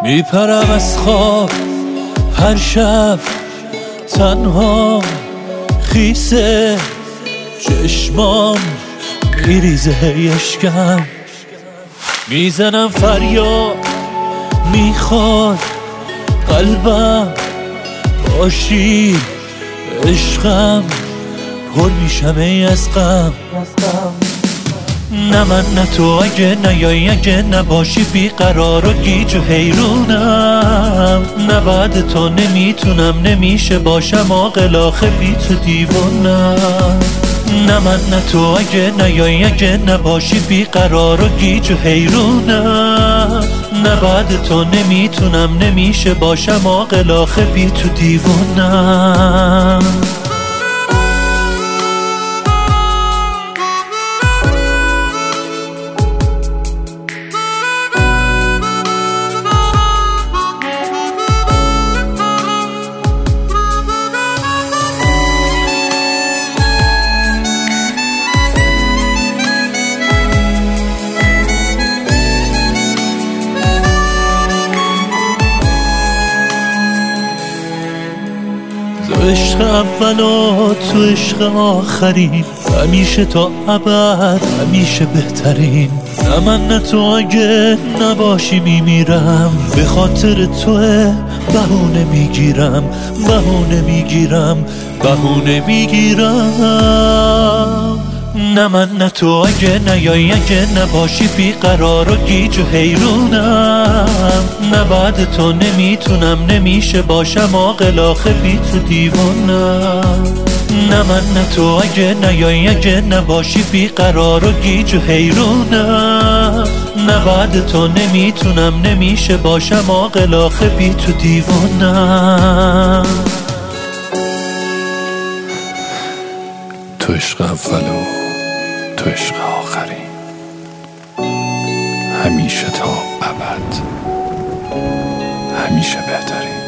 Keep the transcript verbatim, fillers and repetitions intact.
میپرم از خواب هر شب تنها، خیسه چشمام میریزه اشکم، میزنم فریاد میخواد قلبم، باشی عشقم پر میشم ای از غم. نه من نه تو، اگه نیایی اگه نباشی بیقرار و گیج و حیرونم، نه بعد تو نمیتونم نمیشه باشم عاقل آخه بی تو دیوونم. نه من نه تو، اگه نیایی اگه نباشی بیقرار و گیج و حیرونم، نه بعد تو نمیتونم نمیشه باشم عاقل آخه بی تو دیوونم. تو عشق اول و تو عشق آخرین، همیشه تا ابد همیشه بهترین. نه من نه تو، اگه نباشی میمیرم، به خاطر توه بهونه میگیرم بهونه میگیرم بهونه میگیرم. نه من نه تو، اگه نیایی اگه نباشی بیقرار و گیج و حیرونم، نه بعد تو نمیتونم نمیشه باشم عاقل آخه بی تو دیوونم. نه من نه تو، اگه نیایی اگه نباشی بیقرار و گیج و حیرونم، نه بعد تو نمیتونم نمیشه باشم عاقل آخه بی تو دیوونم. تو عشق اول و تو عشق آخرین، همیشه تا ابد همیشه بهترین.